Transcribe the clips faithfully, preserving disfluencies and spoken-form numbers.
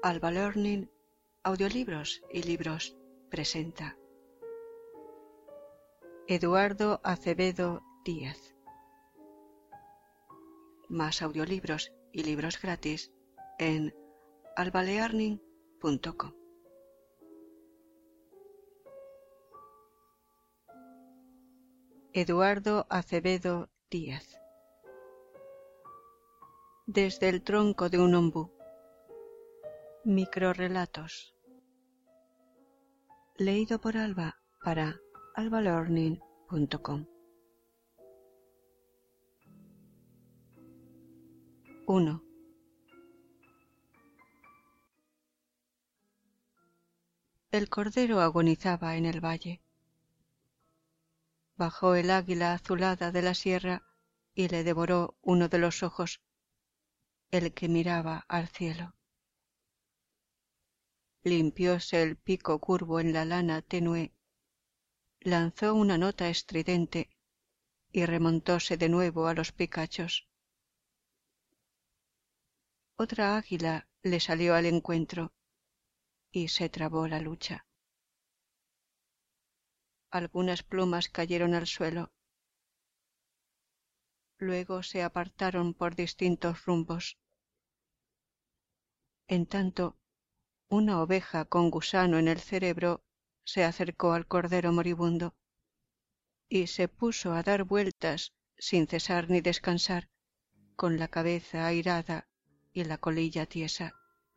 Alba Learning, audiolibros y libros presenta Eduardo Acevedo Díaz. Más audiolibros y libros gratis en alba learning punto com. Eduardo Acevedo Díaz. Desde el tronco de un ombú. Microrrelatos. Leído por Alba para alba learning punto com. uno. El cordero agonizaba en el valle. Bajó el águila azulada de la sierra y le devoró uno de los ojos, el que miraba al cielo. Limpióse el pico curvo en la lana tenue, lanzó una nota estridente y remontóse de nuevo a los picachos. Otra águila le salió al encuentro y se trabó la lucha. Algunas plumas cayeron al suelo. Luego se apartaron por distintos rumbos. En tanto, una oveja con gusano en el cerebro se acercó al cordero moribundo y se puso a dar vueltas sin cesar ni descansar, con la cabeza airada y la colilla tiesa.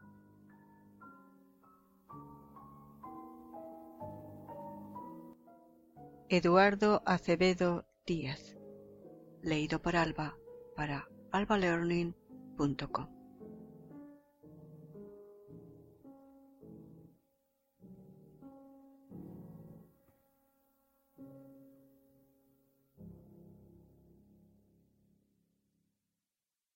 Eduardo Acevedo Díaz. Leído por Alba para alba learning punto com.